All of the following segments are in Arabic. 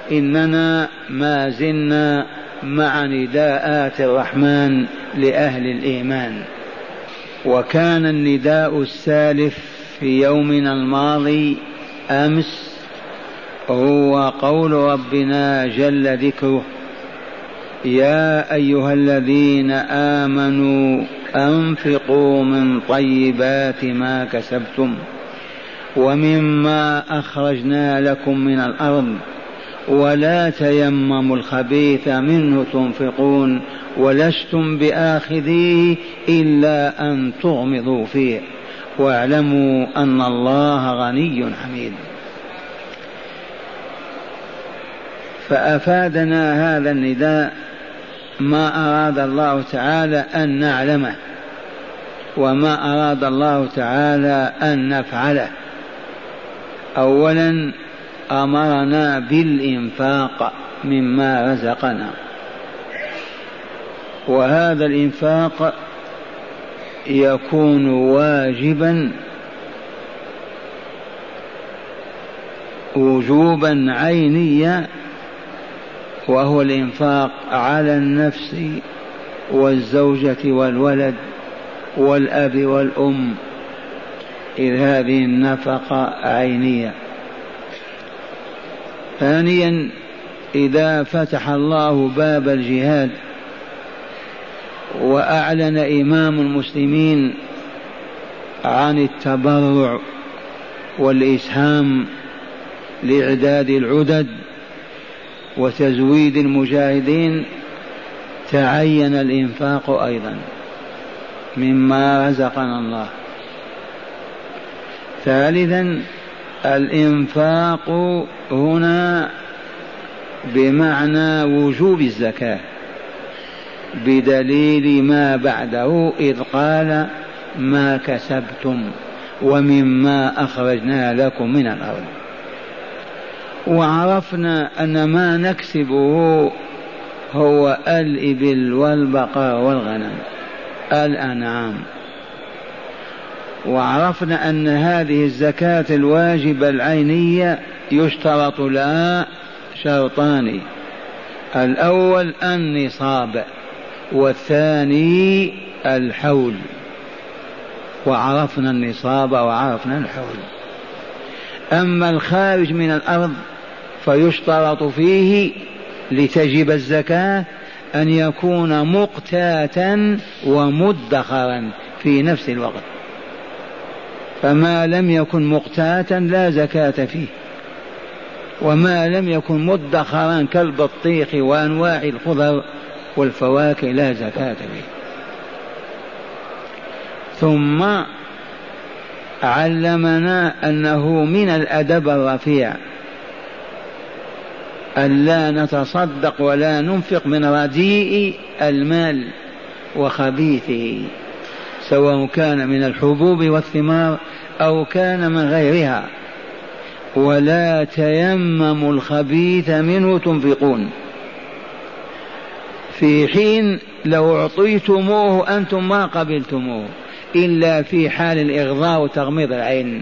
إننا ما زلنا مع نداءات الرحمن لأهل الإيمان. وكان النداء السالف في يومنا الماضي أمس هو قول ربنا جل ذكره: يا أيها الذين آمنوا أنفقوا من طيبات ما كسبتم ومما أخرجنا لكم من الأرض ولا تيمموا الخبيث منه تنفقون ولستم بآخذيه إلا أن تغمضوا فيه واعلموا أن الله غني حميد. فأفادنا هذا النداء ما أراد الله تعالى أن نعلمه وما أراد الله تعالى أن نفعله. أولا أمرنا بالإنفاق مما رزقنا، وهذا الإنفاق يكون واجبا وجوبا عينيا، وهو الإنفاق على النفس والزوجة والولد والأب والأم، إذ هذه النفقة عينية. ثانيا إذا فتح الله باب الجهاد وأعلن إمام المسلمين عن التبرع والإسهام لإعداد العدد وتزويد المجاهدين، تعين الإنفاق أيضا مما رزقنا الله. ثالثا الإنفاق هنا بمعنى وجوب الزكاة بدليل ما بعده إذ قال ما كسبتم ومما أخرجنا لكم من الأرض. وعرفنا أن ما نكسبه هو الإبل والبقر والغنم الأنعام. وعرفنا أن هذه الزكاة الواجبة العينية يشترط لها شرطان: الأول النصاب والثاني الحول. وعرفنا النصاب وعرفنا الحول. أما الخارج من الأرض فيشترط فيه لتجب الزكاة أن يكون مقتاتا ومدخرا في نفس الوقت، فما لم يكن مقتاتا لا زكاة فيه، وما لم يكن مدخرا كالبطيخ وأنواع الخضر والفواكه لا زكاة فيه. ثم علمنا أنه من الأدب الرفيع ألا نتصدق ولا ننفق من رديء المال وخبيثه، سواء كان من الحبوب والثمار أو كان من غيرها. ولا تيمموا الخبيث منه تنفقون، في حين لو أعطيتموه أنتم ما قبلتموه إلا في حال الإغضاء وتغميض العين.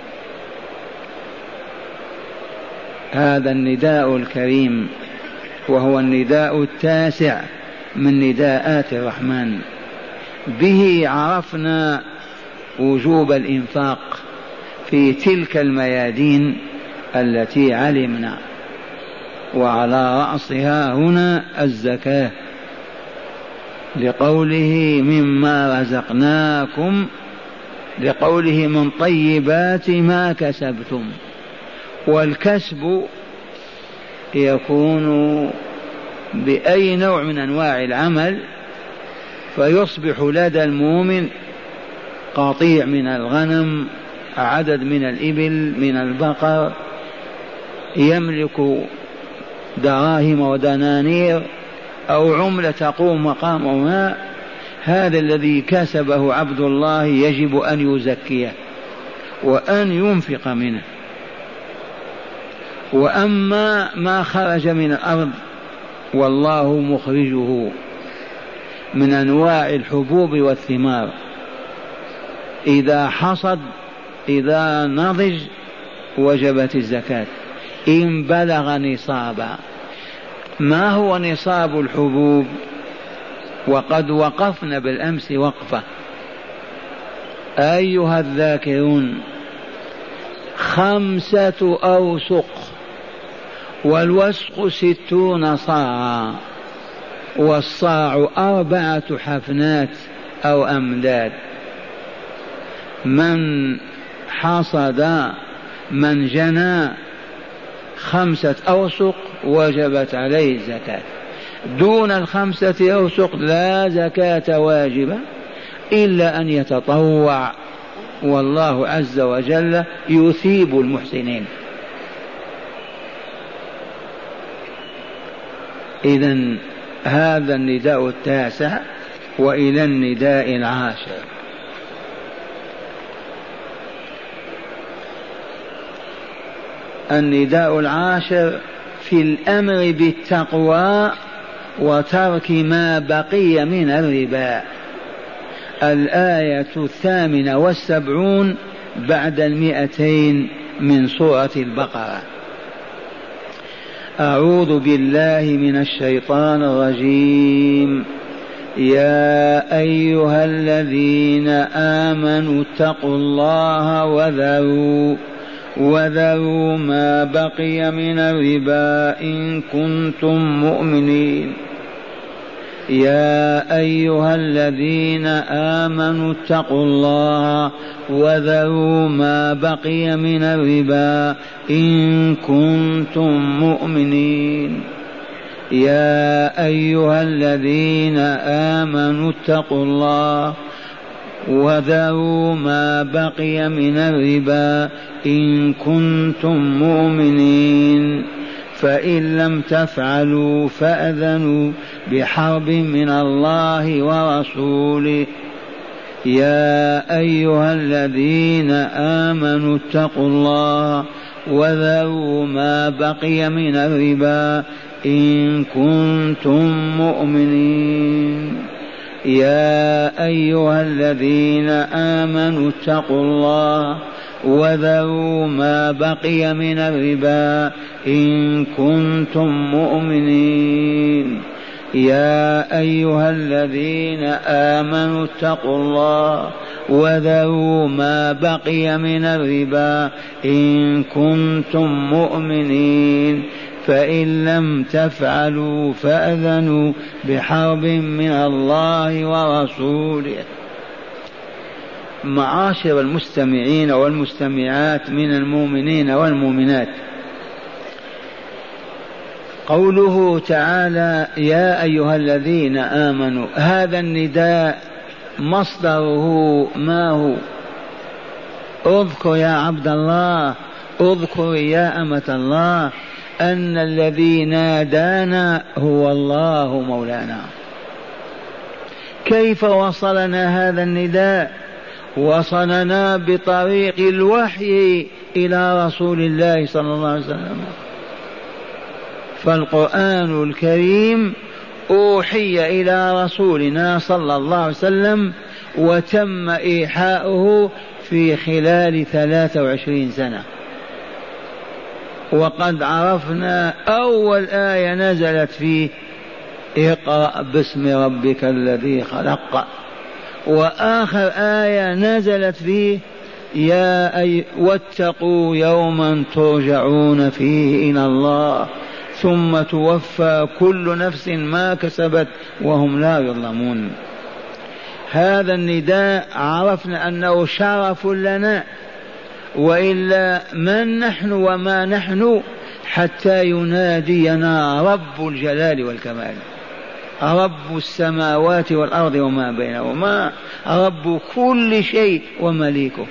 هذا النداء الكريم وهو النداء التاسع من نداءات الرحمن، به عرفنا وجوب الإنفاق في تلك الميادين التي علمنا، وعلى رأسها هنا الزكاة، لقوله مما رزقناكم، لقوله من طيبات ما كسبتم. والكسب يكون بأي نوع من أنواع العمل، فيصبح لدى المؤمن قطيع من الغنم، عدد من الإبل، من البقر، يملك دراهم ودنانير أو عملة تقوم مقامها. هذا الذي كسبه عبد الله يجب أن يزكيه وأن ينفق منه. وأما ما خرج من الأرض والله مخرجه من أنواع الحبوب والثمار، إذا حصد إذا نضج وجبت الزكاة، إن بلغ نصابا. ما هو نصاب الحبوب؟ وقد وقفنا بالأمس وقفة أيها الذاكرون، 5 أوسق، والوسق 60 صاعا، والصاع 4 حفنات أو أمداد. من حصد، من جنى 5 أوسق وجبت عليه الزكاة، دون 5 أوسق لا زكاة واجبة إلا أن يتطوع، والله عز وجل يثيب المحسنين. إذن هذا النداء التاسع، وإلى النداء العاشر. النداء العاشر في الأمر بالتقوى وترك ما بقي من الربا. الآية 78 بعد 200 من سورة البقرة. أعوذ بالله من الشيطان الرجيم. يا أيها الذين آمنوا اتقوا الله وذروا ما بقي من الربا إن كنتم مؤمنين. يا أيها الذين آمنوا اتقوا الله وذروا ما بقي من الربا إن كنتم مؤمنين. يا أيها الذين آمنوا اتقوا الله وذروا ما بقي من الربا إن كنتم مؤمنين، فإن لم تفعلوا فأذنوا بحرب من الله ورسوله. يا أيها الذين آمنوا اتقوا الله وذروا ما بقي من الربا إن كنتم مؤمنين. يا أيها الذين آمنوا اتقوا الله وذروا ما بقي من الربا إن كنتم مؤمنين. يا أيها الذين آمنوا اتقوا الله وذروا ما بقي من الربا إن كنتم مؤمنين، فإن لم تفعلوا فأذنوا بحرب من الله ورسوله. معاشر المستمعين والمستمعات من المؤمنين والمؤمنات، قوله تعالى يا أيها الذين آمنوا، هذا النداء مصدره ما هو؟ اذكر يا عبد الله، اذكر يا أمة الله أن الذي نادانا هو الله مولانا. كيف وصلنا هذا النداء؟ وصلنا بطريق الوحي إلى رسول الله صلى الله عليه وسلم. فالقرآن الكريم أوحي إلى رسولنا صلى الله عليه وسلم، وتم إيحاؤه في خلال 23 سنة. وقد عرفنا أول آية نزلت فيه اقرأ باسم ربك الذي خلق، وآخر آية نزلت فيه واتقوا يوما ترجعون فيه إلى الله ثم توفى كل نفس ما كسبت وهم لا يظلمون. هذا النداء عرفنا أنه شرف لنا، وإلا من نحن وما نحن حتى ينادينا رب الجلال والكمال، رب السماوات والأرض وما بينهما، رب كل شيء ومليكه.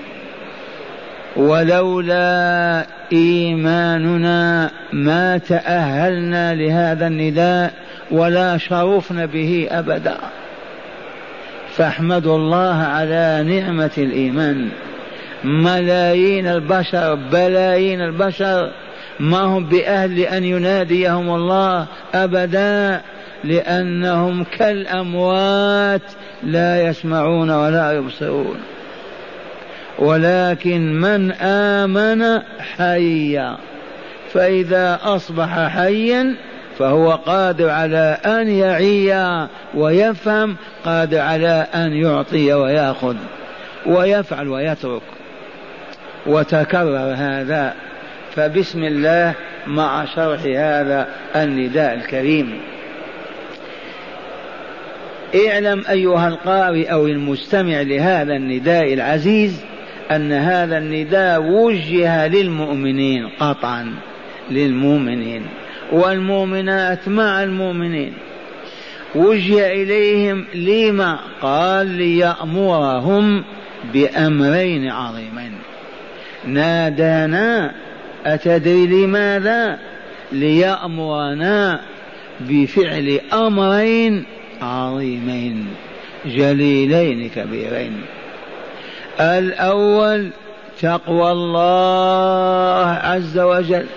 ولولا إيماننا ما تأهلنا لهذا النداء ولا شرفنا به أبدا. فاحمدوا الله على نعمة الإيمان. ملايين البشر، بلايين البشر ما هم بأهل أن يناديهم الله أبدا، لأنهم كالأموات لا يسمعون ولا يبصرون. ولكن من آمن حي، فإذا أصبح حيا فهو قادر على أن يعي ويفهم، قادر على أن يعطي ويأخذ ويفعل ويترك. وتكرر هذا. فبسم الله مع شرح هذا النداء الكريم. اعلم أيها القارئ أو المستمع لهذا النداء العزيز أن هذا النداء وجه للمؤمنين قطعا، للمؤمنين والمؤمنات مع المؤمنين، وجه إليهم. لما؟ قال ليأمرهم بأمرين عظيمين. نادانا، أتدري لماذا؟ ليأمرنا بفعل أمرين عظيمين جليلين كبيرين. الأول تقوى الله عز وجل.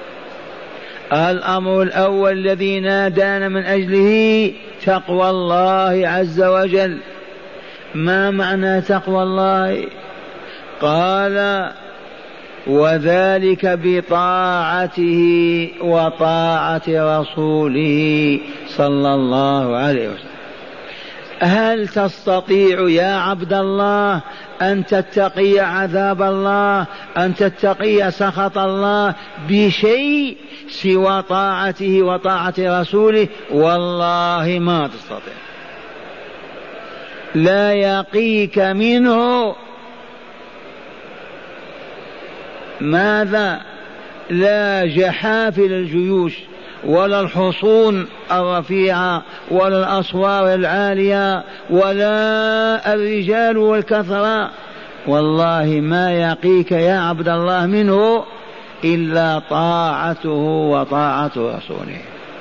الأمر الأول الذي نادانا من أجله تقوى الله عز وجل. ما معنى تقوى الله؟ قال وذلك بطاعته وطاعة رسوله صلى الله عليه وسلم. هل تستطيع يا عبد الله أن تتقي عذاب الله، أن تتقي سخط الله بشيء سوى طاعته وطاعة رسوله؟ والله ما تستطيع. لا يقيك منه ماذا؟ لا جحافل الجيوش ولا الحصون الرفيعة ولا الأسوار العالية ولا الرجال والكثرة. والله ما يقيك يا عبد الله منه إلا طاعته وطاعة رسوله.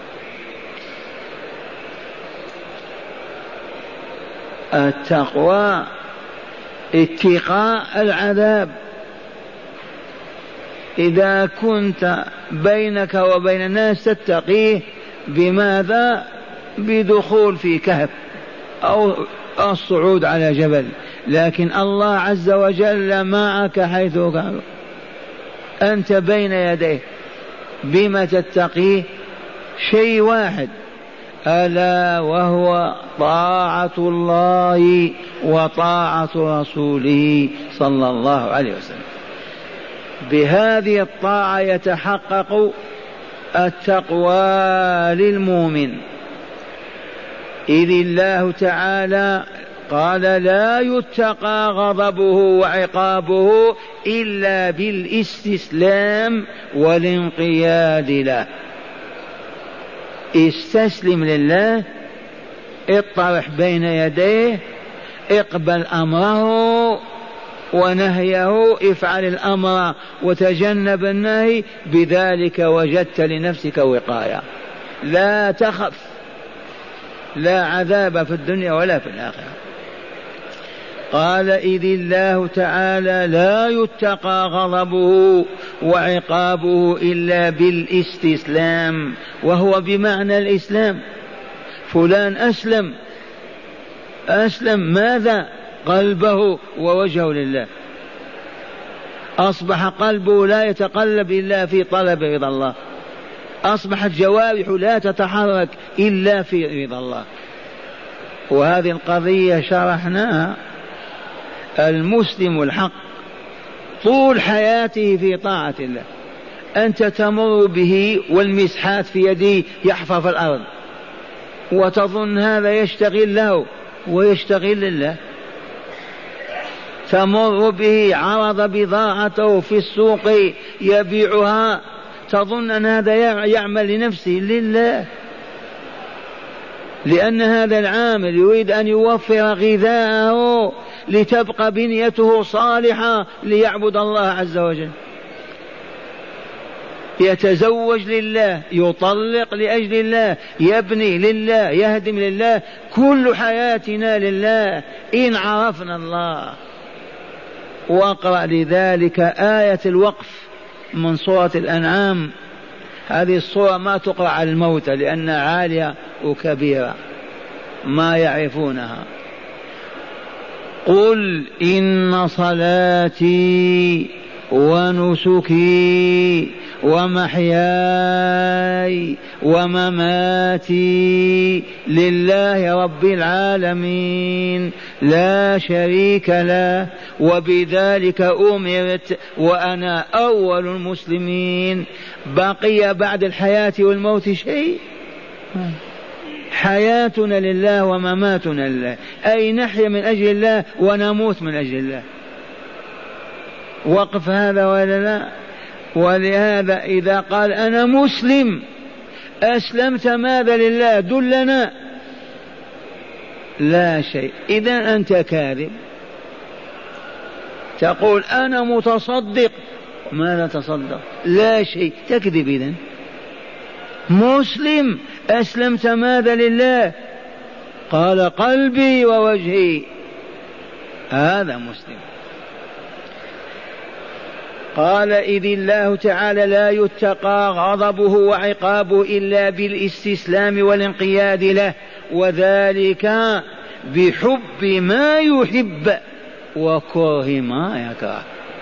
التقوى اتقاء العذاب. إذا كنت بينك وبين الناس تتقيه بماذا؟ بدخول في كهف أو الصعود على جبل، لكن الله عز وجل معك حيث كان، أنت بين يديه. بما تتقيه؟ شيء واحد، ألا وهو طاعة الله وطاعة رسوله صلى الله عليه وسلم. بهذه الطاعة يتحقق التقوى للمؤمن. إذ الله تعالى قال لا يتقى غضبه وعقابه إلا بالاستسلام والانقياد له. استسلم لله، اطرح بين يديه، اقبل أمره ونهيه، افعل الأمر وتجنب النهي، بذلك وجدت لنفسك وقاية. لا تخف، لا عذاب في الدنيا ولا في الآخرة. قال إذ الله تعالى لا يتقى غضبه وعقابه إلا بالاستسلام، وهو بمعنى الإسلام. فلان أسلم ماذا؟ قلبه ووجهه لله، أصبح قلبه لا يتقلب إلا في طلب رضا الله، أصبحت جوارحه لا تتحرك إلا في رضا الله. وهذه القضية شرحناها. المسلم الحق طول حياته في طاعة الله. أنت تمر به والمسحات في يده يحفر في الأرض وتظن هذا يشتغل له ويشتغل لله. تمر به عرض بضاعته في السوق يبيعها، تظن أن هذا يعمل لنفسه، لله، لأن هذا العامل يريد أن يوفر غذاءه لتبقى بنيته صالحة ليعبد الله عز وجل. يتزوج لله، يطلق لأجل الله، يبني لله، يهدم لله، كل حياتنا لله إن عرفنا الله. واقرأ لذلك آية الوقف من سورة الأنعام. هذه السورة ما تقرأ على الموتى لأنها عالية وكبيرة ما يعرفونها. قل إن صلاتي ونسكي ومحياي ومماتي لله رب العالمين لا شريك له، وبذلك أمرت وأنا أول المسلمين. بقي بعد الحياة والموت شيء؟ حياتنا لله ومماتنا لله، أي نحيا من أجل الله ونموت من أجل الله. وقف هذا ولا لا؟ ولهذا إذا قال أنا مسلم أسلمت ماذا لله؟ دلنا. لا شيء. إذن أنت كاذب. تقول أنا متصدق، ماذا تصدق؟ لا شيء، تكذب. إذن مسلم أسلمت ماذا لله؟ قال قلبي ووجهي، هذا مسلم. قال إذ الله تعالى لا يتقى غضبه وعقابه إلا بالاستسلام والانقياد له، وذلك بحب ما يحب وكره ما يكره.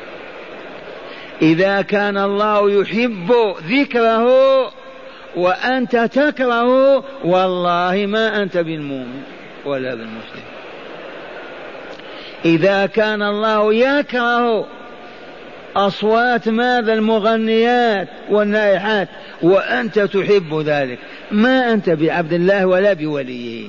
إذا كان الله يحب ذكره وأنت تكره، والله ما أنت بالمؤمن ولا بالمسلم. إذا كان الله يكره أصوات ماذا؟ المغنيات والنائحات، وأنت تحب ذلك، ما أنت بعبد الله ولا بوليه.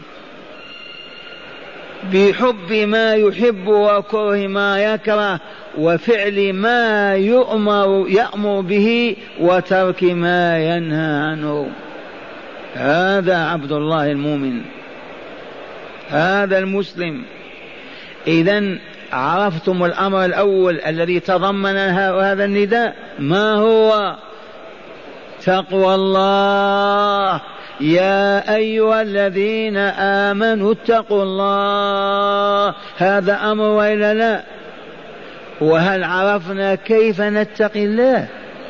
بحب ما يحب وكره ما يكره، وفعل ما يأمر به وترك ما ينهى عنه. هذا عبد الله المؤمن، هذا المسلم. إذن عرفتم الأمر الأول الذي تضمن هذا النداء، ما هو؟ تقوى الله. يا أيها الذين آمنوا اتقوا الله، هذا أمر وإلا لا؟ وهل عرفنا كيف نتقي الله؟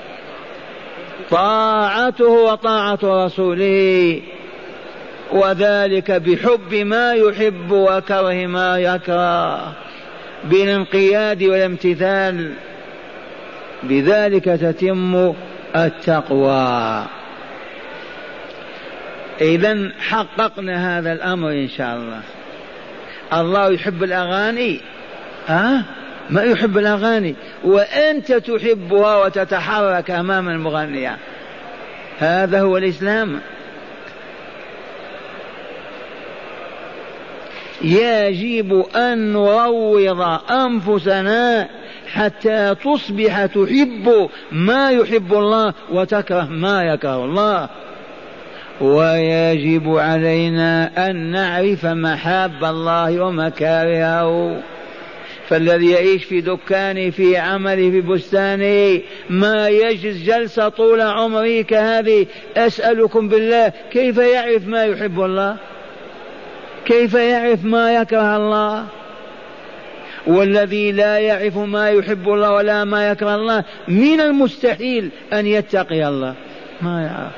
طاعته وطاعة رسوله، وذلك بحب ما يحب وكره ما يكره، بالانقياد والامتثال، بذلك تتم التقوى. إذن حققنا هذا الأمر إن شاء الله. الله يحب الأغاني؟ ما يحب الأغاني، وأنت تحبها وتتحرك أمام المغنية. هذا هو الإسلام. يجب أن نروض أنفسنا حتى تصبح تحب ما يحب الله وتكره ما يكره الله. ويجب علينا أن نعرف محاب الله ومكارهه. فالذي يعيش في دكانه، في عمله، في بستانه، ما يجلس جلسة طول عمره كهذه، أسألكم بالله كيف يعرف ما يحب الله؟ كيف يعرف ما يكره الله؟ والذي لا يعرف ما يحب الله ولا ما يكره الله من المستحيل أن يتقي الله، ما يعرف.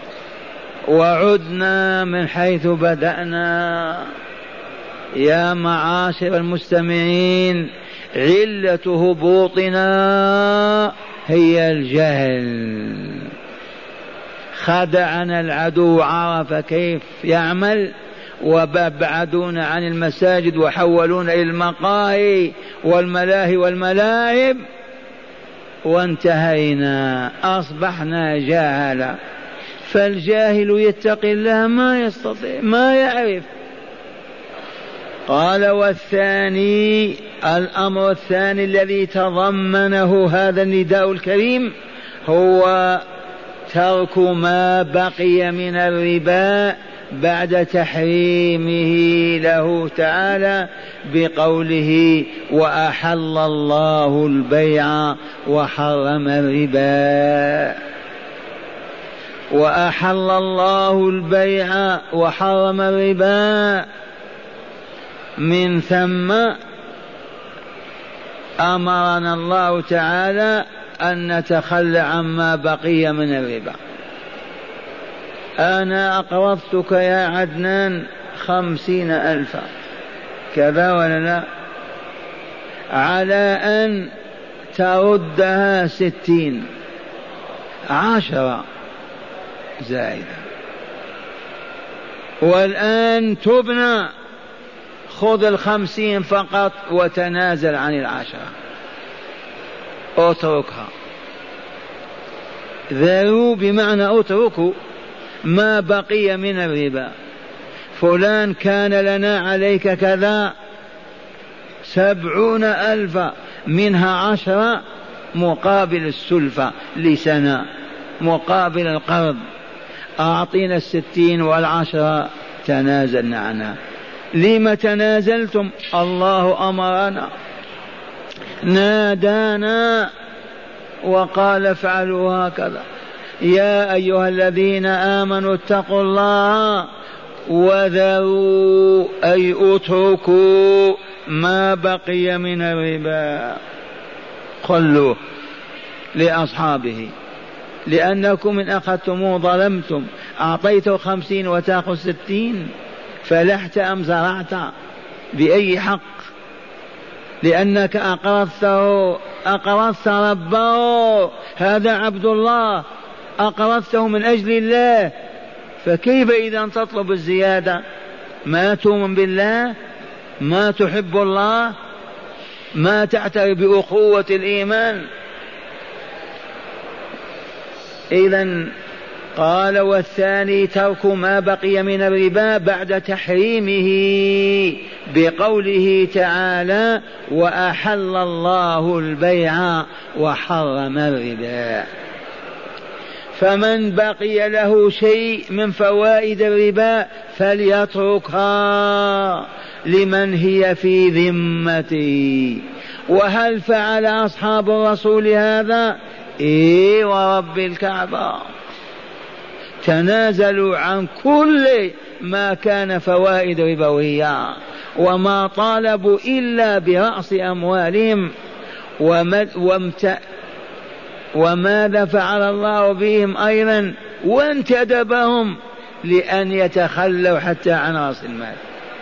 وعدنا من حيث بدأنا. يا معاشر المستمعين، علة هبوطنا هي الجهل. خدعنا العدو، عرف كيف يعمل، وابعدونا عن المساجد وحولونا إلى المقاهي والملاهي والملاعب، وانتهينا، أصبحنا جاهلا. فالجاهل يتقي الله ما يستطيع، ما يعرف. قال والثاني، الأمر الثاني الذي تضمنه هذا النداء الكريم هو ترك ما بقي من الربا بعد تحريمه له تعالى بقوله وأحل الله البيع وحرم الربا. وأحل الله البيع وحرم الربا، من ثم أمرنا الله تعالى أن نتخلى عما بقي من الربا. أنا أقرضتك يا عدنان 50,000، كذا ولا لا؟ على أن تردها 60، 10 زائدة. والآن تبنى، خذ 50 فقط وتنازل عن 10، اتركها. ذروا بمعنى اتركوا ما بقي من الربا. فلان كان لنا عليك كذا 70,000، منها 10 مقابل السلفة لسنة، مقابل القرض، أعطينا 60 والعشرة تنازلنا عنها. لما تنازلتم؟ الله أمرنا، نادانا وقال افعلوا هكذا. يا أيها الذين آمنوا اتقوا الله وذروا أي اتركوا ما بقي من الربا، خلوه لأصحابه، لأنكم إن أخذتموه ظلمتم. أعطيته 50 وتأخذ 60، فلحت أم زرعت؟ بأي حق؟ لأنك أقرضت ربه، هذا عبد الله، أقرضته من أجل الله، فكيف إذا تطلب الزيادة؟ ما تؤمن بالله، ما تحب الله، ما تعترف بأخوة الإيمان. إذن قال والثاني ترك ما بقي من الربا بعد تحريمه بقوله تعالى وأحل الله البيع وحرم الربا. فمن بقي له شيء من فوائد الربا فليتركها لمن هي في ذمته. وهل فعل أصحاب الرسول هذا؟ إيه ورب الكعبة، تنازلوا عن كل ما كان فوائد ربوية، وما طالبوا إلا برأس أموالهم. وماذا فعل الله بهم أيضا؟ وانتدبهم لأن يتخلوا حتى عن رأس المال،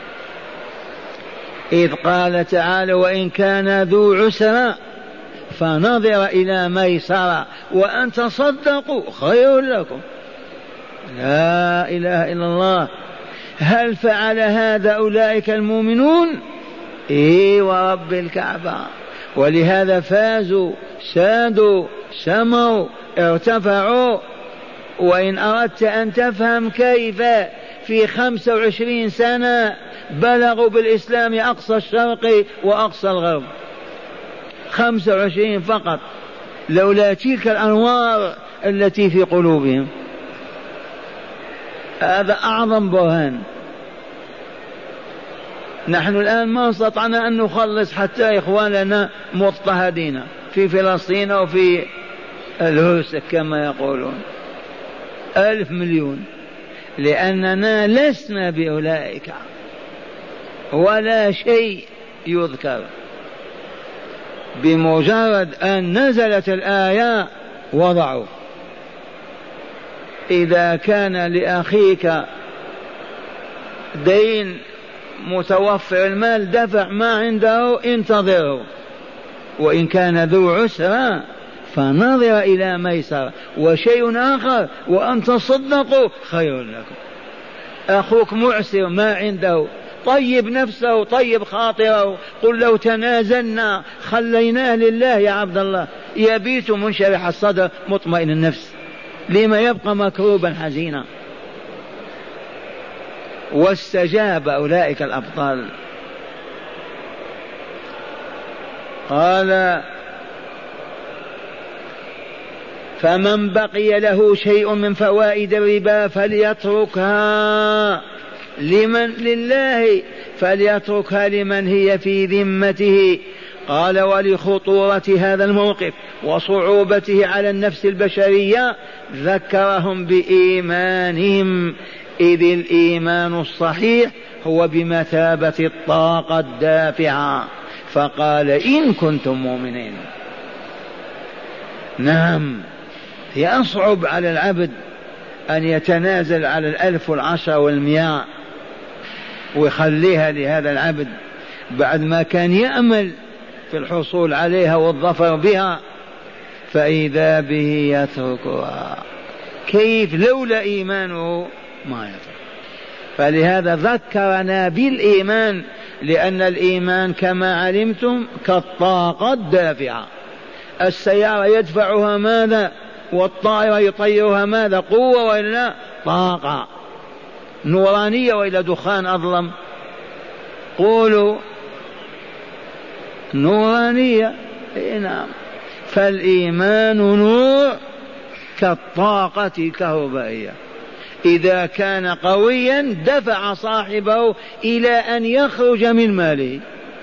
إذ قال تعالى وإن كان ذو عسر فنظر إلى ميسرة وأن تصدقوا خير لكم. لا إله إلا الله. هل فعل هذا أولئك المؤمنون؟ إيه ورب الكعبة. ولهذا فازوا، سادوا، سموا، ارتفعوا. وإن أردت أن تفهم كيف في 25 سنة بلغوا بالإسلام أقصى الشرق وأقصى الغرب، 25 فقط، لولا تلك الأنوار التي في قلوبهم. هذا أعظم برهان. نحن الآن ما استطعنا أن نخلص حتى إخواننا مضطهدين في فلسطين وفي الهوسة كما يقولون 1,000 مليون، لأننا لسنا بأولئك ولا شيء يذكر. بمجرد أن نزلت الآية وضعوا. إذا كان لأخيك دين متوفر المال دفع ما عنده انتظره، وإن كان ذو عسر فنظر إلى ميسر. وشيء آخر وأن تصدقوا خير لكم. أخوك معسر ما عنده، طيب نفسه، طيب خاطره، قل لو تنازلنا خليناه لله يا عبد الله يبيت منشرح الصدر مطمئن النفس، لما يبقى مكروبا حزينا. واستجاب أولئك الأبطال. قال فمن بقي له شيء من فوائد الربا فليتركها لمن لله، فليتركها لمن هي في ذمته. قال ولخطورة هذا الموقف وصعوبته على النفس البشرية ذكرهم بإيمانهم، إذ الإيمان الصحيح هو بمثابة الطاقة الدافعة. فقال إن كنتم مؤمنين. نعم، يصعب على العبد أن يتنازل على 1,000 و10 و100 ويخليها لهذا العبد بعد ما كان يأمل في الحصول عليها والظفر بها. فإذا به يتركها. كيف لولا إيمانه ما يترك. فلهذا ذكرنا بالإيمان، لأن الإيمان كما علمتم كالطاقة الدافعة. السيارة يدفعها ماذا؟ والطائرة يطيرها ماذا؟ قوة وإلا طاقة نورانية وإلا دخان أظلم؟ قولوا نورانية. نعم. فالإيمان نور كالطاقة الكهربائية، إذا كان قويا دفع صاحبه إلى أن يخرج من ماله.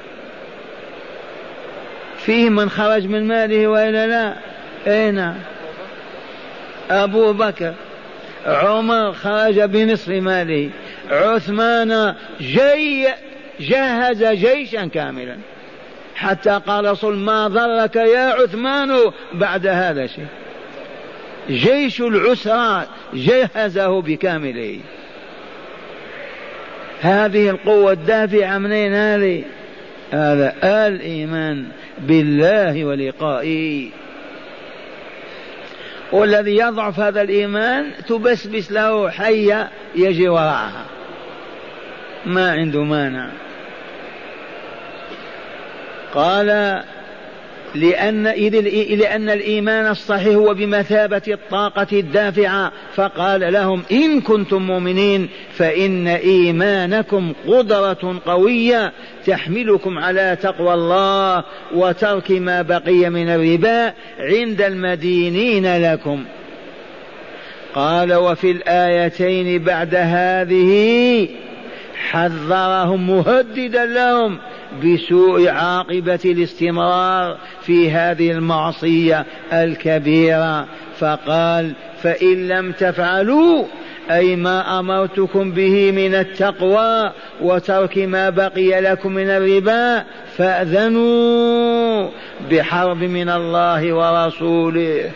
فيه من خرج من ماله وإلا لا؟ أين؟ أبو بكر، عمر خرج بنصف ماله، عثمان جهز جيشا كاملا، حتى قال رسول ما ضرك يا عثمان بعد هذا شيء. جيش العسرى جهزه بكامله. هذه القوة الدافعة منين هذه؟ هذا الإيمان بالله ولقائه. والذي يضعف هذا الإيمان تبسبس له حية يجي وراءها، ما عنده مانع. قال لأن الإيمان الصحيح هو بمثابة الطاقة الدافعة، فقال لهم إن كنتم مؤمنين فإن إيمانكم قدرة قوية تحملكم على تقوى الله وترك ما بقي من الربا عند المدينين لكم. قال وفي الآيتين بعد هذه حذرهم مهددا لهم بسوء عاقبة الاستمرار في هذه المعصية الكبيرة، فقال فإن لم تفعلوا أي ما أمرتكم به من التقوى وترك ما بقي لكم من الربا فأذنوا بحرب من الله ورسوله.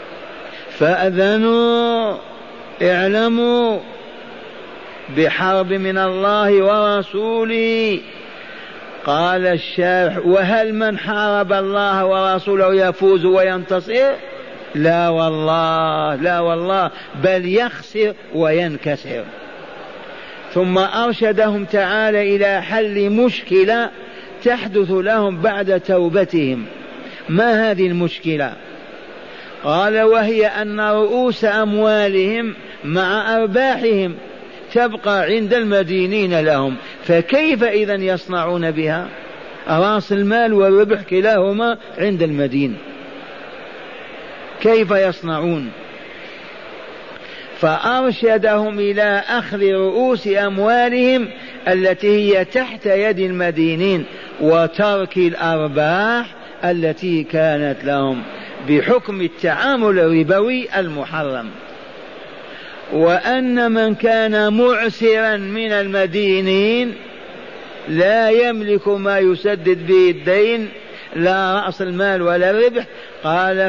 فأذنوا، اعلموا بحرب من الله ورسوله. قال الشارح وهل من حارب الله ورسوله يفوز وينتصر؟ لا والله، لا والله، بل يخسر وينكسر. ثم أرشدهم تعالى إلى حل مشكلة تحدث لهم بعد توبتهم. ما هذه المشكلة؟ قال وهي أن رؤوس أموالهم مع أرباحهم تبقى عند المدينين لهم، فكيف إذن يصنعون بها؟ رأس المال والربح كلاهما عند المدين، كيف يصنعون؟ فأرشدهم إلى أخذ رؤوس أموالهم التي هي تحت يد المدينين وترك الأرباح التي كانت لهم بحكم التعامل الربوي المحرم. وأن من كان معسرا من المدينين لا يملك ما يسدد به الدين، لا رأس المال ولا الربح، قال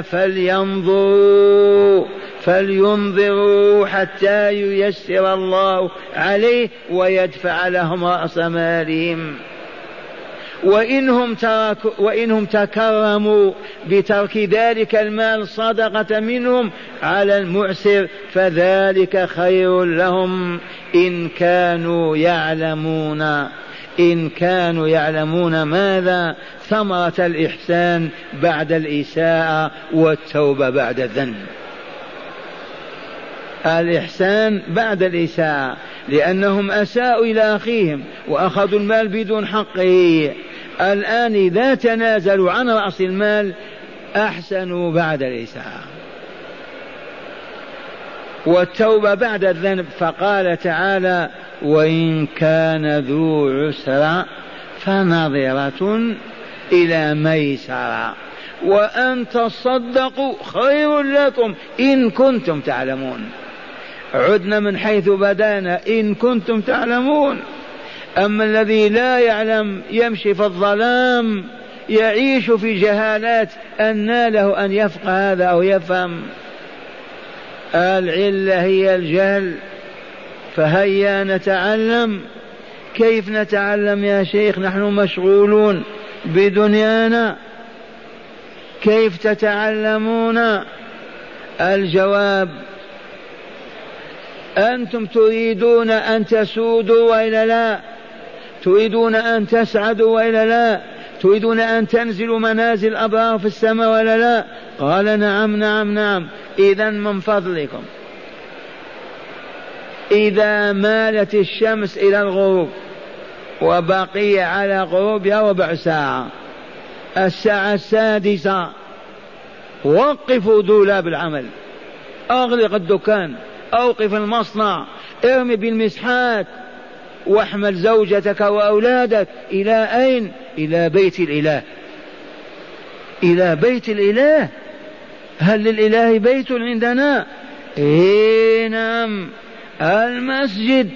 فلينظروا حتى ييسر الله عليه ويدفع لهم رأس مالهم. وإنهم تكرموا بترك ذلك المال صدقة منهم على المعسر فذلك خير لهم إن كانوا يعلمون ماذا؟ ثمرة الإحسان بعد الإساءة والتوبة بعد الذنب. الإحسان بعد الإساءة، لأنهم أساءوا إلى أخيهم وأخذوا المال بدون حقه. الآن إذا تنازلوا عن رأس المال أحسنوا بعد الإساءة والتوبة بعد الذنب. فقال تعالى وإن كان ذو عسرة فنظرة إلى ميسرة وأن تصدقوا خير لكم إن كنتم تعلمون. عدنا من حيث بدانا إن كنتم تعلمون. أما الذي لا يعلم يمشي في الظلام يعيش في جهالات أن له أن يفقه هذا أو يفهم. العلة هي الجهل. فهيا نتعلم. كيف نتعلم يا شيخ؟ نحن مشغولون بدنيانا. كيف تتعلمون؟ الجواب: أنتم تريدون أن تسودوا وإلا لا؟ تريدون أن تسعدوا وإلا لا؟ تريدون أن تنزلوا منازل الأبرار في السماء ولا لا؟ قال: نعم نعم نعم. إذا من فضلكم إذا مالت الشمس إلى الغروب وبقي على غروبها ربع ساعة، الساعة 6 وقفوا دولاب العمل، أغلق الدكان، أوقف المصنع، ارمي بالمسحات، واحمل زوجتك وأولادك. إلى أين؟ إلى بيت الإله. إلى بيت الإله. هل للإله بيت عندنا؟ نعم، المسجد.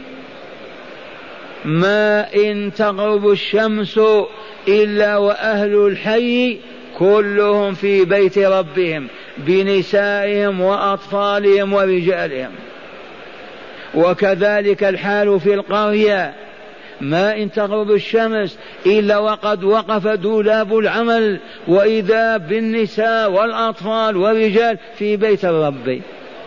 ما إن تغرب الشمس إلا وأهل الحي كلهم في بيت ربهم بنسائهم وأطفالهم ورجالهم. وكذلك الحال في القرية، ما إن تغرب الشمس إلا وقد وقف دولاب العمل، وإذا بالنساء والأطفال والرجال في بيت الرب،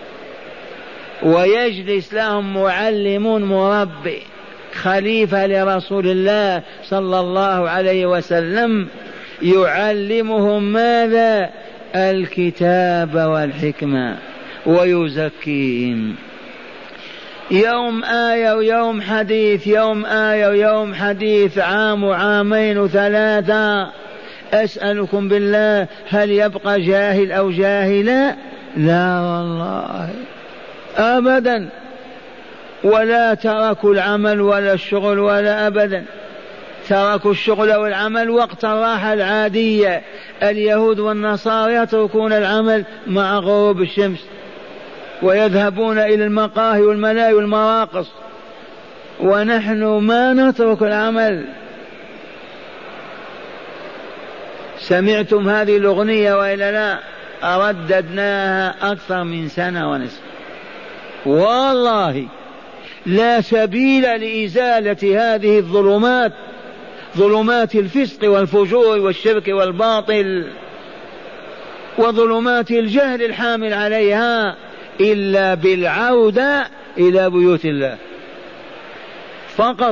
ويجلس لهم معلم مربي خليفة لرسول الله صلى الله عليه وسلم، يعلمهم ماذا؟ الكتاب والحكمة، ويزكيهم. يوم آية ويوم حديث، يوم آية ويوم حديث، عام وعامين وثلاثة. أسألكم بالله، هل يبقى جاهل أو جاهلا؟ لا والله أبدا. ولا تركوا العمل ولا الشغل ولا أبدا، تركوا الشغل والعمل وقت الراحة العادية. اليهود والنصارى يتركون العمل مع غروب الشمس ويذهبون إلى المقاهي والملاهي والمراقص، ونحن ما نترك العمل. سمعتم هذه الأغنية وإلا لا؟ أرددناها أكثر من سنة ونصف. والله لا سبيل لإزالة هذه الظلمات، ظلمات الفسق والفجور والشرك والباطل وظلمات الجهل الحامل عليها، إلا بالعودة إلى بيوت الله فقط.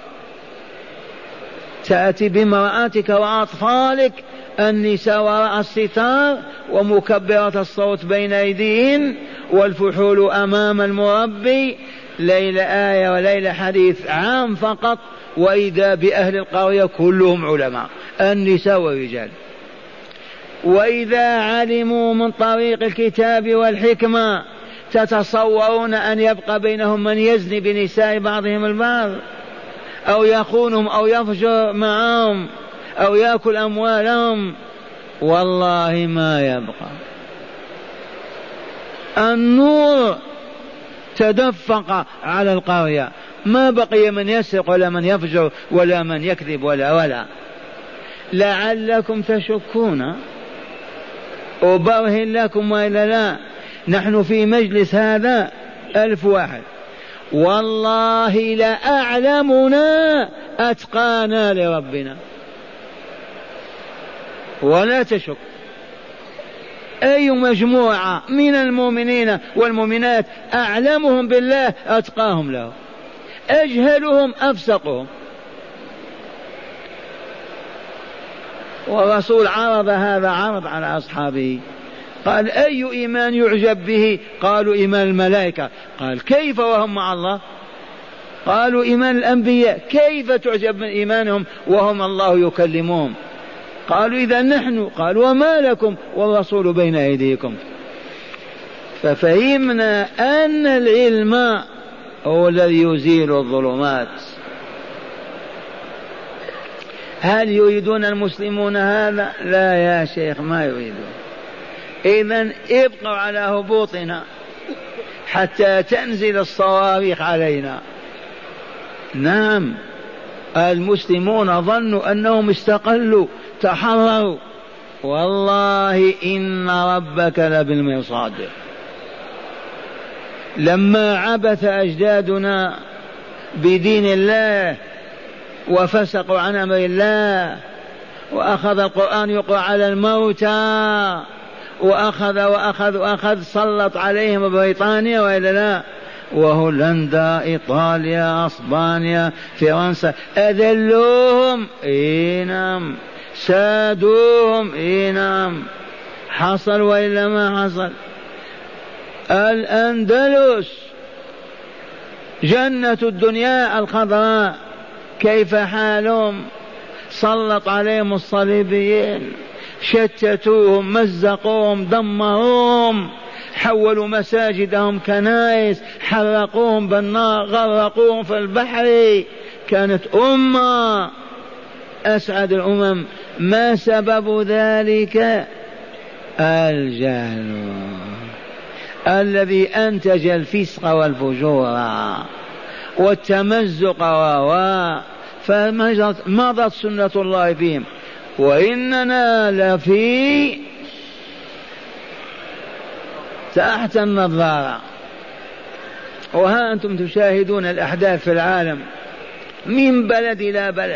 تأتي بامرأتك وأطفالك، النساء وراء الستار ومكبرات الصوت بين أيديهن، والفحول أمام المربي، ليلة آية وليلة حديث، عام فقط، وإذا بأهل القرية كلهم علماء، النساء والرجال. وإذا علموا من طريق الكتاب والحكمة، تتصورون أن يبقى بينهم من يزني بنساء بعضهم البعض، أو يخونهم، أو يفجر معهم، أو يأكل أموالهم؟ والله ما يبقى. النور تدفق على القرية، ما بقي من يسرق ولا من يفجر ولا من يكذب ولا. لعلكم تشكون، أبرهن لكم وإلا لا. نحن في مجلس هذا 1000 واحد، والله لأعلمنا أتقانا لربنا، ولا تشك. أي مجموعة من المؤمنين والمؤمنات أعلمهم بالله أتقاهم له، أجهلهم أفسقهم. والرسول عرض هذا عرض على أصحابه، قال: أي إيمان يعجب به؟ قالوا: إيمان الملائكة. قال: كيف وهم مع الله؟ قالوا: إيمان الأنبياء. كيف تعجب من إيمانهم وهم الله يكلمهم؟ قالوا: إذا نحن. قالوا: وما لكم والرسول بين أيديكم. ففهمنا أن العلم هو الذي يزيل الظلمات. هل يريدون المسلمون هذا؟ لا يا شيخ، ما يريدون. إذن ابقوا على هبوطنا حتى تنزل الصواريخ علينا. نعم، المسلمون ظنوا أنهم استقلوا، تحرروا، والله إن ربك لبالمرصاد. لما عبث أجدادنا بدين الله وفسقوا عن أمر الله وأخذ القرآن يقرأ على الموتى، وأخذ سلط عليهم بريطانيا وإلا لا، وهولندا، إيطاليا، أسبانيا، فرنسا، أذلوهم نعم، سادوهم نعم، حصل وإلا ما حصل. الأندلس جنة الدنيا الخضراء كيف حالهم؟ سلط عليهم الصليبيين، شتتوهم، مزقوهم، دمروهم، حولوا مساجدهم كنائس، حرقوهم بالنار، غرقوهم في البحر. كانت أمة أسعد الأمم. ما سبب ذلك؟ الجهل الذي أنتج الفسق والفجور والتمزق فمضت سنة الله فيهم، وإننا لفي تحت النظارة. وها أنتم تشاهدون الأحداث في العالم من بلد إلى بلد.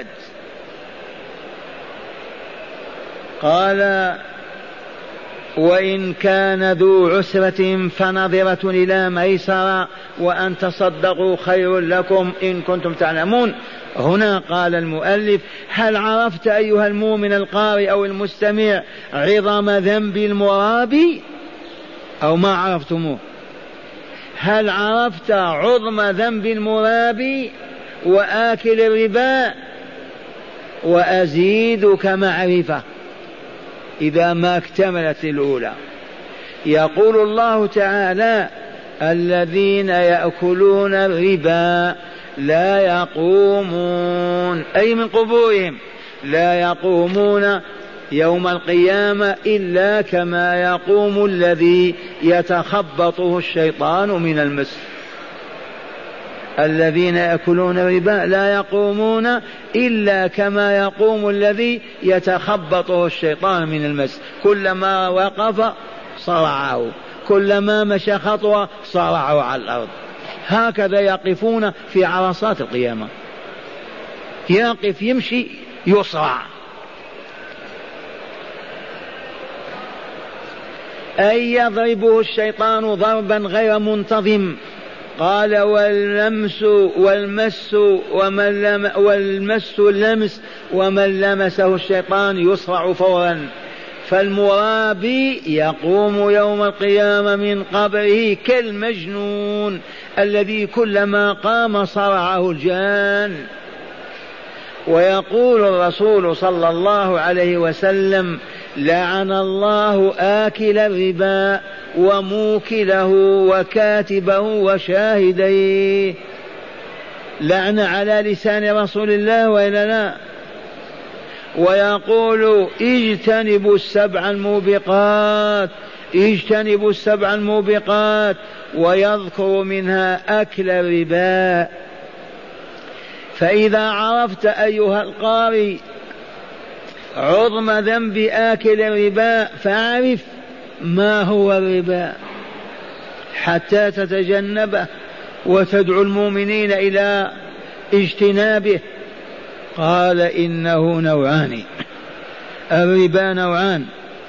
قال وإن كان ذو عسرة فنظرة إلى ميسرة وأن تصدقوا خير لكم إن كنتم تعلمون. هنا قال المؤلف: هل عرفت أيها المؤمن القارئ أو المستمع عظم ذنب المرابي أو ما عرفتموه؟ هل عرفت عظم ذنب المرابي وآكل الربا؟ وأزيدك معرفة إذا ما اكتملت الأولى. يقول الله تعالى: الذين يأكلون الربا لا يقومون، أي من قبورهم، لا يقومون يوم القيامة إلا كما يقوم الذي يتخبطه الشيطان من المس. الذين يأكلون الربا لا يقومون إلا كما يقوم الذي يتخبطه الشيطان من المس. كلما وقف صرعه، كلما مشى خطوة صرعه على الأرض. هكذا يقفون في عرصات القيامة، يقف يمشي يصرع. أي يضربه الشيطان ضربا غير منتظم. قال والمس اللمس ومن لمسه الشيطان يصرع فورا. فالمرابي يقوم يوم القيامة من قبره كالمجنون الذي كلما قام صرعه الجان. ويقول الرسول صلى الله عليه وسلم: لعن الله آكل الربا وموكله وكاتبه وشاهديه. لعن على لسان رسول الله وإلا لا. ويقول: اجتنبوا السبع الموبقات، اجتنبوا السبع الموبقات، ويذكر منها أكل الربا. فإذا عرفت أيها القارئ عظم ذنب آكل الربا فاعرف ما هو الربا حتى تتجنبه وتدعو المؤمنين إلى اجتنابه. قال: إنه نوعان، الربا نوعان.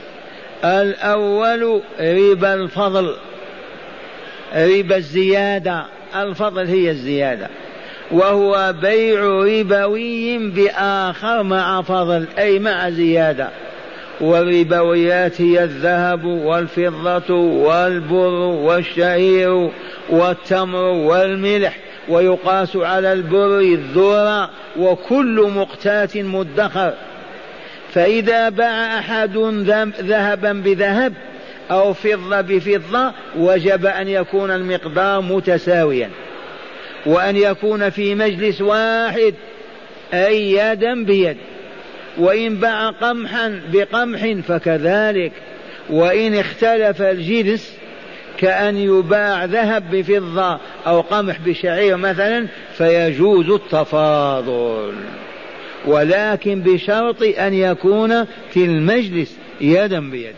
الأول ربا الفضل، ربا الزيادة، الفضل هي الزيادة، وهو بيع ربوي بآخر مع فضل أي مع زيادة. والربويات هي الذهب والفضة والبر والشعير والتمر والملح، ويقاس على البر الذرة وكل مقتات مدخر. فإذا باع أحد ذهبا بذهب أو فضة بفضة وجب أن يكون المقدار متساويا، وأن يكون في مجلس واحد أي يدا بيد. وإن باع قمحا بقمح فكذلك. وإن اختلف الجنس كأن يباع ذهب بفضة أو قمح بشعير مثلا فيجوز التفاضل، ولكن بشرط أن يكون في المجلس يدا بيد.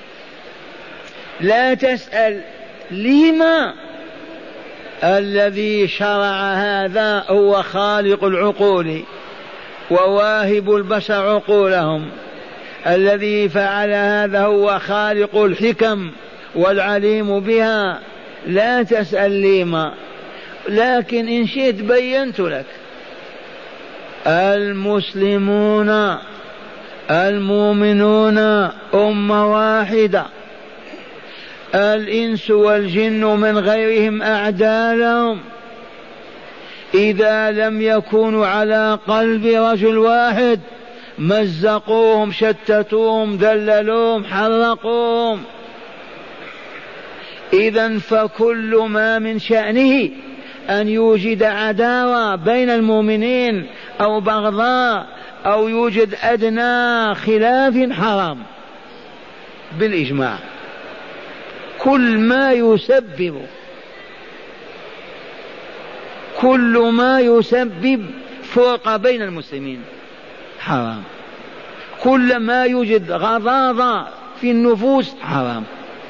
لا تسأل لما، الذي شرع هذا هو خالق العقول. وواهب البشر عقولهم. الذي فعل هذا هو خالق الحكم والعليم بها. لا تسأل لما، لكن إن شئت بينت لك. المسلمون المؤمنون أمة واحدة، الإنس والجن من غيرهم أعداء لهم. إذا لم يكونوا على قلب رجل واحد مزقوهم، شتتوهم، ذللوهم، حرقوهم. إذن فكل ما من شأنه أن يوجد عداوة بين المؤمنين أو بغضاء أو يوجد أدنى خلاف حرام بالإجماع. كل ما يسبب فرقة بين المسلمين حرام. كل ما يوجد غضاضة في النفوس حرام.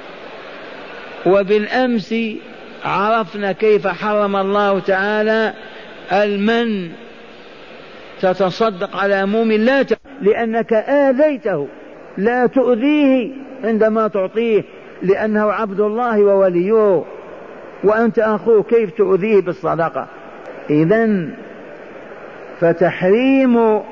وبالأمس عرفنا كيف حرم الله تعالى المن، تتصدق على مؤمن لأنك آذيته، لا تؤذيه عندما تعطيه لأنه عبد الله ووليه وأنت أخوه، كيف تؤذيه بالصدقة؟ إذن فتحريم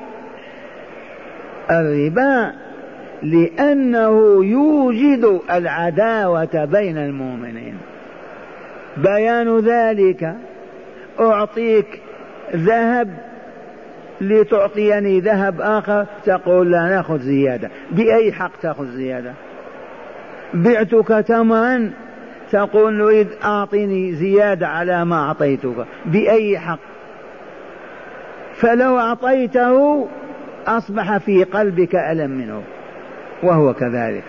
الربا لأنه يوجد العداوة بين المؤمنين. بيان ذلك أعطيك ذهب لتعطيني ذهب آخر، تقول لا نأخذ زيادة. بأي حق تأخذ زيادة؟ بعتك تمرا تقول نريد أعطيني زيادة على ما أعطيتك، بأي حق؟ فلو أعطيته أصبح في قلبك ألم منه، وهو كذلك.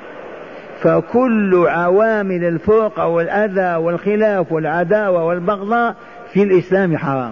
فكل عوامل الفرقة والأذى والخلاف والعداوة والبغضاء في الإسلام حرام.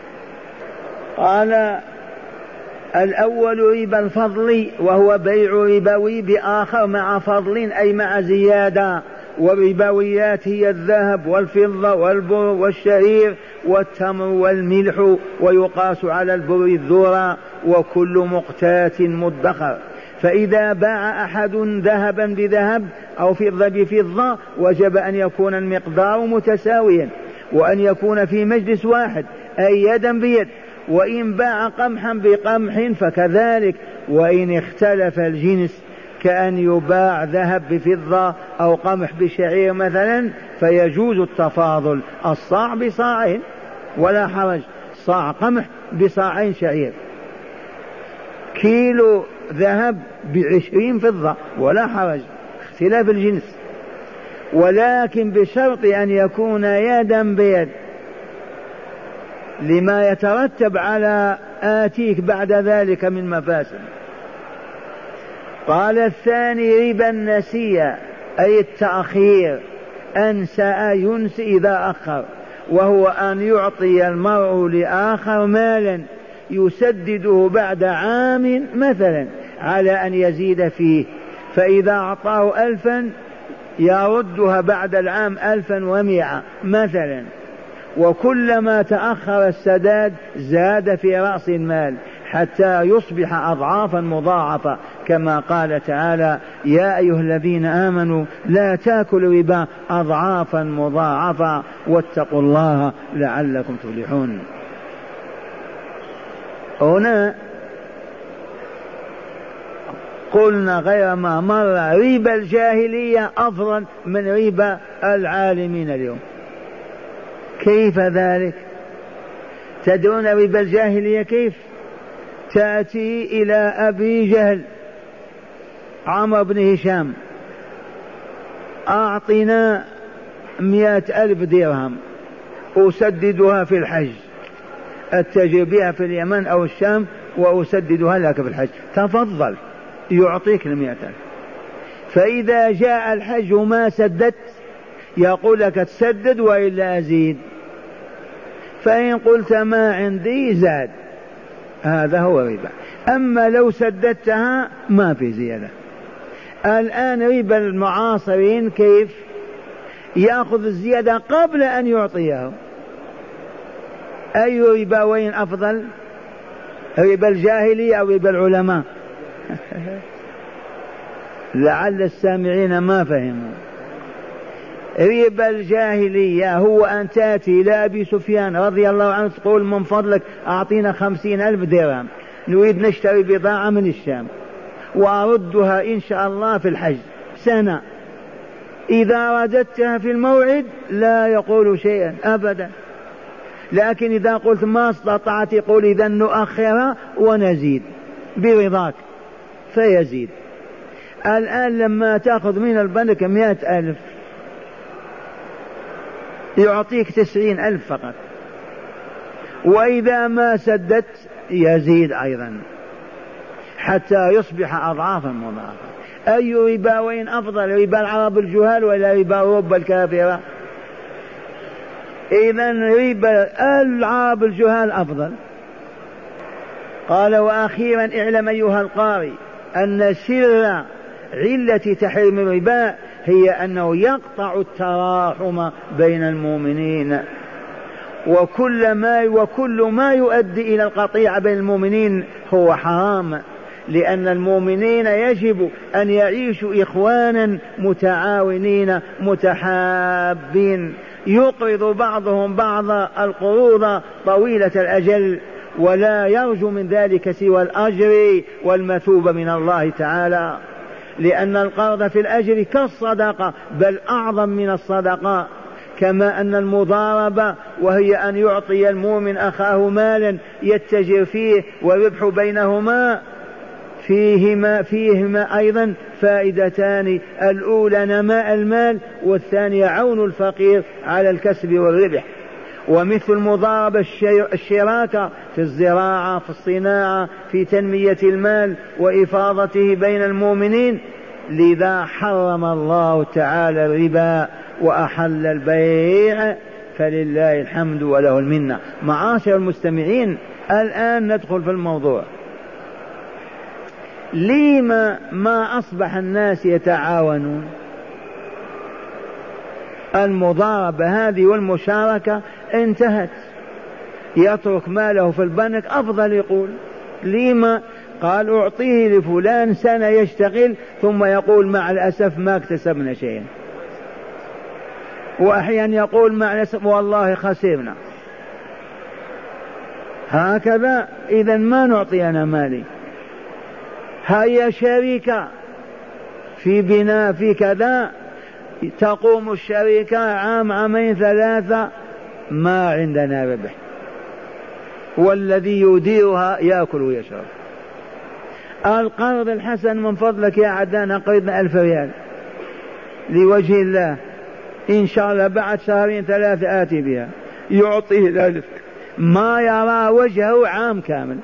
قال الأول ربا الفضل، وهو بيع ربوي بآخر مع فضل أي مع زيادة. والربويات هي الذهب والفضة والبر والشعير والتمر والملح، ويقاس على البر الذرة وكل مقتات مدخر. فإذا باع أحد ذهبا بذهب أو فضة بفضة وجب أن يكون المقدار متساويا، وأن يكون في مجلس واحد أي يدا بيد. وإن باع قمحا بقمح فكذلك. وإن اختلف الجنس كأن يباع ذهب بفضة أو قمح بشعير مثلا فيجوز التفاضل، الصاع بصاعين ولا حرج، صاع قمح بصاعين شعير، كيلو ذهب ب20 فضة ولا حرج، اختلاف الجنس. ولكن بشرط أن يكون يدا بيد لما يترتب على آتيك بعد ذلك من مفاسد. قال الثاني ربا النسيئة أي التأخير، أنسأ ينسي إذا أخر، وهو أن يعطي المرء لآخر مالا يسدده بعد عام مثلا على أن يزيد فيه، فإذا أعطاه 1000 يردها بعد العام 1100 مثلا، وكلما تأخر السداد زاد في رأس المال حتى يصبح أضعافا مضاعفة، كما قال تعالى يا أيها الذين آمنوا لا تأكلوا ربا أضعافا مضاعفة واتقوا الله لعلكم تفلحون. هنا قلنا غير ما مر ربا الجاهلية أفضل من ربا العالمين اليوم. كيف ذلك؟ تدرون ربا الجاهلية كيف؟ تأتي إلى أبي جهل عمرو بن هشام أعطنا 100,000 درهم أسددها في الحج، أتجر بها في اليمن أو الشام وأسددها لك في الحج، تفضل، يعطيك 100,000. فإذا جاء الحج ما سددت يقول لك تسدد وإلا أزيد، فإن قلت ما عندي زاد، هذا هو ربا. أما لو سددتها ما في زيادة. الآن ربا المعاصرين كيف؟ يأخذ الزيادة قبل أن يعطيه. أي ربوين أفضل؟ ربا الجاهلية أو ربا العلماء؟ لعل السامعين ما فهموا. ربا الجاهلية هو أن تأتي إلى أبي سفيان رضي الله عنه تقول من فضلك أعطينا 50,000 درهم نريد نشتري بضاعة من الشام وأردها إن شاء الله في الحج سنة، إذا رددتها في الموعد لا يقول شيئا أبدا، لكن إذا قلت ما استطعت يقول إذا نؤخرها ونزيد برضاك فيزيد. الآن لما تأخذ من البنك 100,000 يعطيك 90,000 فقط، وإذا ما سددت يزيد أيضا حتى يصبح أضعافا مضاعفة. أي رباوين أفضل، ربا العرب الجهال ولا ربا أوروبا الكافرة؟ إذن ربا العرب الجهال أفضل. قال وأخيرا اعلم أيها القارئ أن سر علة تحريم الربا هي أنه يقطع التراحم بين المؤمنين، وكل ما يؤدي إلى القطيعة بين المؤمنين هو حرام، لأن المؤمنين يجب أن يعيشوا إخوانا متعاونين متحابين، يقرض بعضهم بعضا القروض طويلة الأجل، ولا يرجو من ذلك سوى الأجر والمثوبة من الله تعالى، لأن القرض في الأجر كالصدقة بل أعظم من الصدقة. كما أن المضاربة وهي أن يعطي المؤمن أخاه مالا يتجر فيه والربح بينهما فيهما أيضا فائدتان، الأولى نماء المال والثانية عون الفقير على الكسب والربح. ومثل المضاربة الشراكة في الزراعة في الصناعة في تنمية المال وإفاضته بين المؤمنين. لذا حرم الله تعالى الربا وأحل البيع، فلله الحمد وله المنة. معاشر المستمعين، الآن ندخل في الموضوع. لما ما أصبح الناس يتعاونون؟ المضاربة هذه والمشاركة انتهت، يترك ماله في البنك أفضل. يقول لما؟ قال أعطيه لفلان سنة يشتغل ثم يقول مع الأسف ما اكتسبنا شيئا، وأحيانا يقول مع الأسف والله خسرنا. هكذا إذا ما نعطي أنا مالي. هيا شركة في بناء في كذا، تقوم الشركة عام عامين ثلاثة ما عندنا ربح، والذي يديرها يأكل ويشرب. القرض الحسن من فضلك يا عدنان أقرضنا 1000 ريال لوجه الله، إن شاء الله بعد شهرين ثلاثة آتي بها، يعطيه 1000 ما يرى وجهه عام كامل.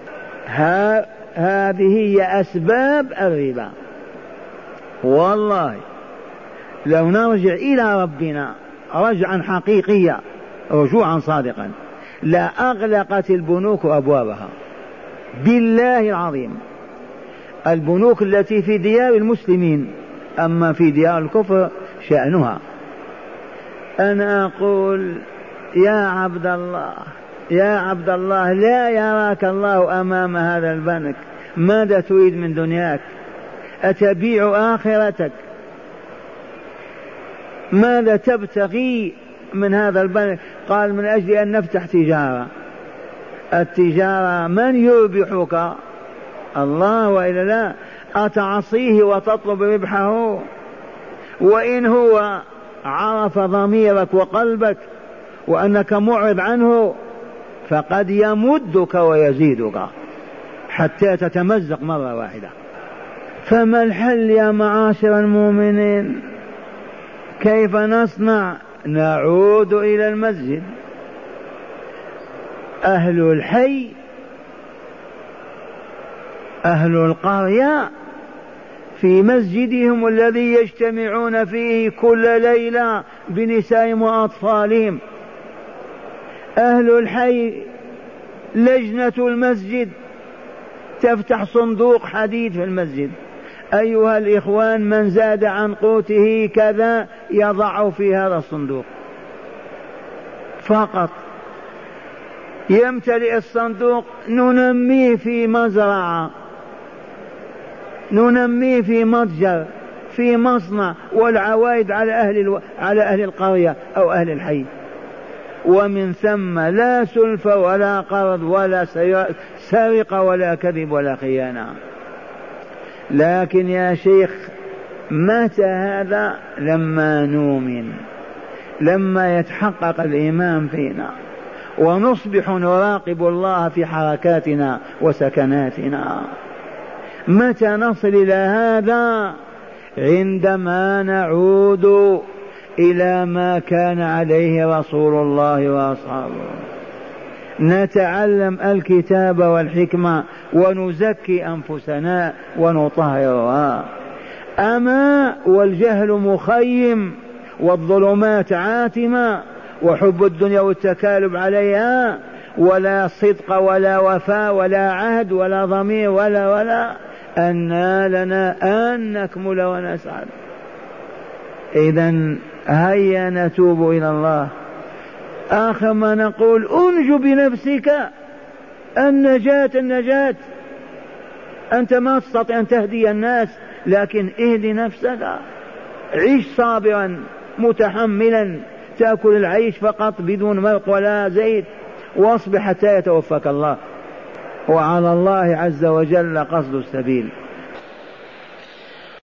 هذه هي أسباب الربا. والله لو نرجع إلى ربنا رجعا حقيقيا رجوعا صادقا لا أغلقت البنوك أبوابها، بالله العظيم. البنوك التي في ديار المسلمين، أما في ديار الكفر شأنها. أنا أقول يا عبد الله يا عبد الله، لا يراك الله أمام هذا البنك، ماذا تريد من دنياك؟ أتبيع آخرتك؟ ماذا تبتغي من هذا البنك؟ قال من أجل أن نفتح تجارة. التجارة من يربحك؟ الله وإلا لا؟ أتعصيه وتطلب ربحه؟ وإن هو عرف ضميرك وقلبك وأنك معرض عنه فقد يمدك ويزيدك حتى تتمزق مرة واحدة. فما الحل يا معاشر المؤمنين؟ كيف نصنع؟ نعود إلى المسجد. أهل الحي أهل القرية في مسجدهم الذي يجتمعون فيه كل ليلة بنسائهم وأطفالهم. أهل الحي لجنة المسجد تفتح صندوق حديد في المسجد، أيها الإخوان من زاد عن قوته كذا يضع في هذا الصندوق فقط، يمتلئ الصندوق ننميه في مزرعة، ننميه في متجر، في مصنع، والعوائد على أهل القرية أو أهل الحي. ومن ثم لا سلف ولا قرض ولا سرقة ولا كذب ولا خيانة. لكن يا شيخ متى هذا؟ لما نؤمن، لما يتحقق الإيمان فينا ونصبح نراقب الله في حركاتنا وسكناتنا. متى نصل إلى هذا؟ عندما نعود إلى ما كان عليه رسول الله وأصحابه، نتعلم الكتاب والحكمة ونزكي أنفسنا ونطهرها. أما والجهل مخيم والظلمات عاتمة وحب الدنيا والتكالب عليها، ولا صدق ولا وفاء ولا عهد ولا ضمير ولا أن لنا أن نكمل ونسعد. إذن هيا نتوب إلى الله. آخر ما نقول أنجو بنفسك، النجاة. أنت ما تستطيع أن تهدي الناس، لكن اهد نفسك. عيش صابرا متحملا، تأكل العيش فقط بدون مرق ولا زيت، واصبر حتى يتوفاك الله، وعلى الله عز وجل قصد السبيل.